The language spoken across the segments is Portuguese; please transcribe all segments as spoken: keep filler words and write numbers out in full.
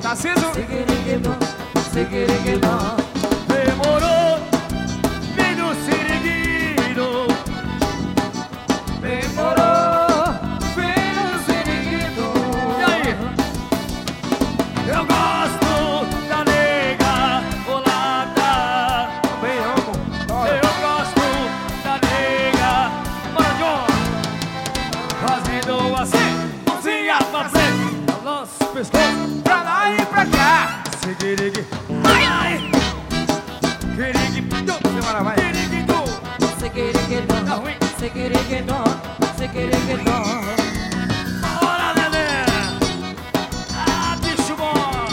Tarcísio. Siriguidom, siriguidom. Demorou, vem no siriguido. Demorou, vem no siriguidom. E aí? Eu gosto da nega bolada. Bem amo. Eu gosto da nega. Bora, John. Fazendo assim, mãozinha pra frente. Balança o pescoço pra lá e pra cá. Seguirigue, ai, ai. Quirigue, Semana vai. quirigue, tu. Tá ruim. Siriguidom, siriguidom. Bora, neném. Ah, bicho bom.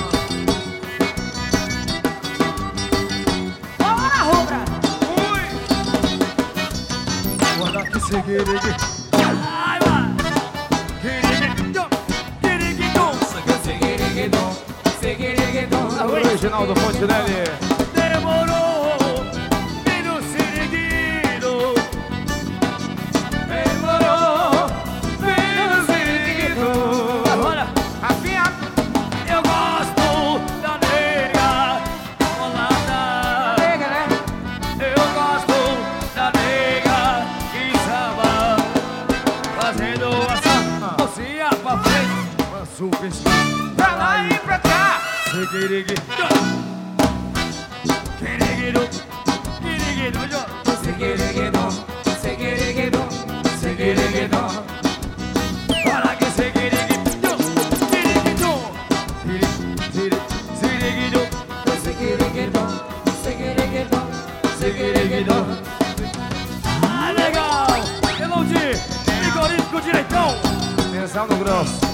Bora, Rubra. Ui. Bora que seguirigue. Ai, vai. Quirigue, tu. Quirigue, tu. Siriguidom, siriguidom. Reginaldo Fontinelli. Demorou, vem no siriguido. Demorou, vem no siriguido. Agora, Rafinha, eu gosto da nega bolada. Nega, né? Eu gosto da nega que samba, fazendo essa mocinha pra frente. Lança o vestido pra lá e pra cá. Seguirigue. Quirigido, quirigido, Siriguidom, siriguidom, siriguidom. bora que seguirigido, quirigido, quirigido, quirigido, Siriguidom, siriguidom, siriguidom. ah, legal, Elodie, Igorico direitão, Pensão no grosso.